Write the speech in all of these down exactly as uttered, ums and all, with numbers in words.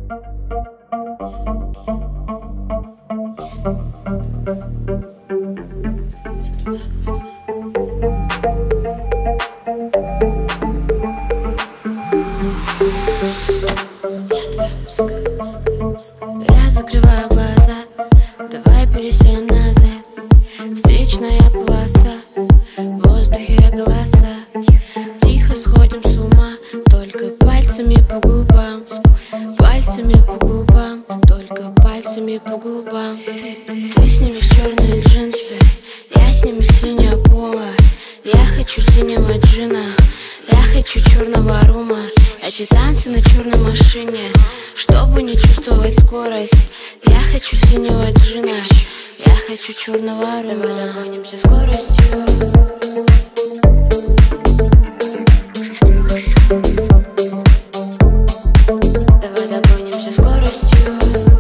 Я закрываю глаза, давай пересядем назад. Встречная полоса, в воздухе голоса. Тихо сходим с ума, только пальцами по губам. Пальцами по губам, только пальцами по губам. Ты, ты, ты снимешь черные джинсы, я сниму синее поло. Я хочу синего джина, я хочу черного рума. Эти танцы на черной машине, чтобы не чувствовать скорость. Я хочу синего джина, я хочу черного рума. Давай догонимся скоростью. Давай догонимся скоростью.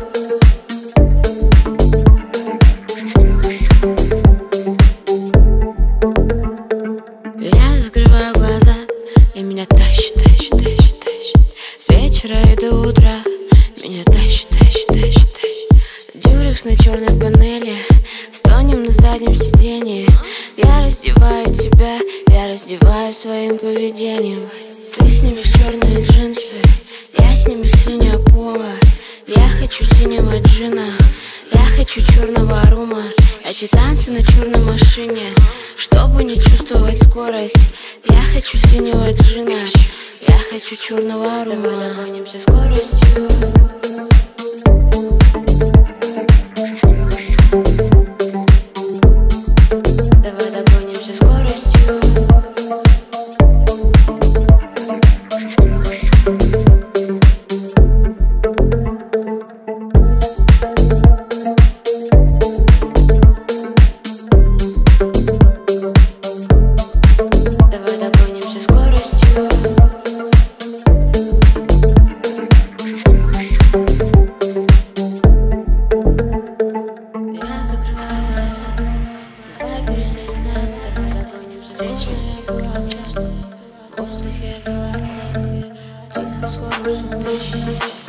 Я закрываю глаза, и меня тащит, тащит, тащит, тащит. С вечера и до утра меня тащит, тащит, тащит, тащит. Дюрекс на черной панели, стонем на заднем сиденье. Я раздеваю тебя, я раздеваю своим поведением. Ты снимешь черные джинсы, я сниму синее поло. Я хочу синего джина, я хочу черного рума. Эти танцы на черной машине, чтобы не чувствовать скорость. Я хочу синего джина, я хочу черного рума. Давай догонимся скоростью. Давай догонимся скоростью. Давай догонимся скоростью. Я закрываю глаза, давай пересядем назад. Давай догонимся скоростью. В воздухе голоса, тихо сходим с ума.